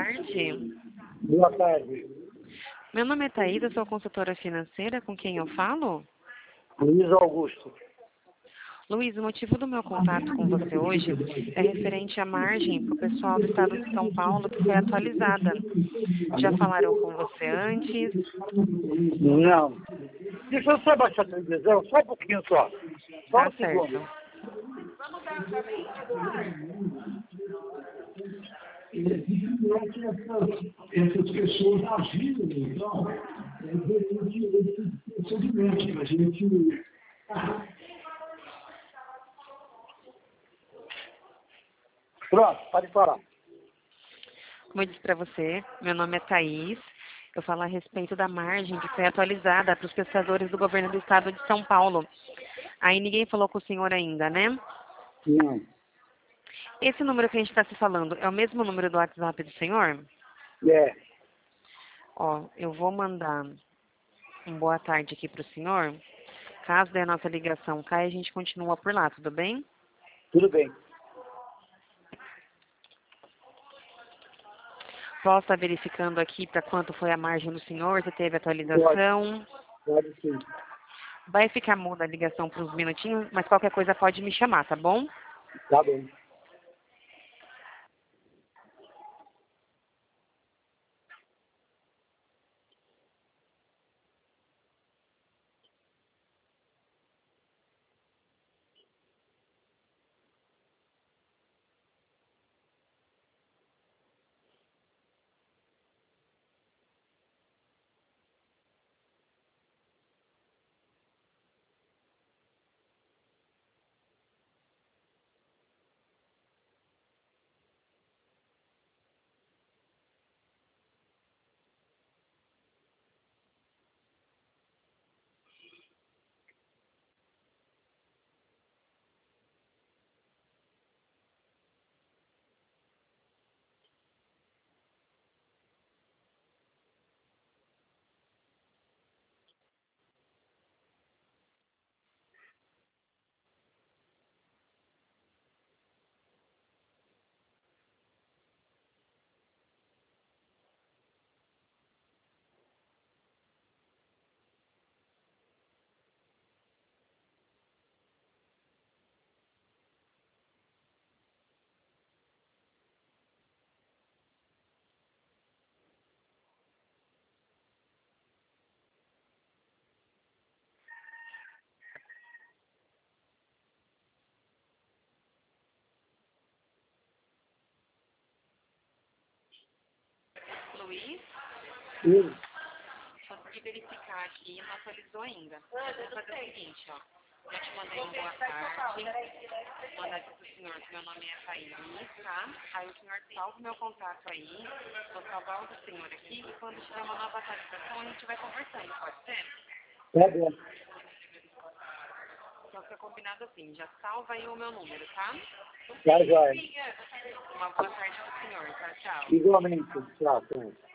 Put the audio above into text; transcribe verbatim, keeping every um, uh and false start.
tarde. Boa tarde. Meu nome é Thaís, eu sou consultora financeira. Com quem eu falo? Luiz Augusto. Luiz, o motivo do meu contato com você hoje é referente à margem para o pessoal do estado de São Paulo que foi atualizada. Já falaram com você antes? Não. Deixa eu só baixar a televisão, só um pouquinho só. Só Tá um segundo. certo. Evidentemente, essas, essas pessoas agiram, então, é durante esse procedimento que a gente. Pronto, pode falar. Como eu disse para você, meu nome é Thaís. Eu falo a respeito da margem que foi atualizada para os prestadores do governo do estado de São Paulo. Aí ninguém falou com o senhor ainda, né? Não. Esse número que a gente está se falando é o mesmo número do WhatsApp do senhor? É. Ó, eu vou mandar um boa tarde aqui para o senhor. Caso a nossa ligação caia, a gente continua por lá, tudo bem? Tudo bem. Posso estar verificando aqui para quanto foi a margem do senhor, se teve atualização. Pode sim. Vai ficar muda a ligação por uns minutinhos, mas qualquer coisa pode me chamar, tá bom? Tá bom. Luiz, Sim. só de verificar aqui, não atualizou ainda. Vamos fazer o seguinte, ó. Já te mandei um boa tarde. Manda aqui pro senhor que meu nome é Thaís, tá? Aí o senhor salva o meu contato aí. Vou salvar o do senhor aqui e quando tiver uma nova atualização a gente vai conversando, pode ser? Tá bom. Então fica combinado assim, já salva aí o meu número, tá? Tá, joia. Uma boa tarde pro senhor, tá? Tchau. Igualmente. Tchau, tchau.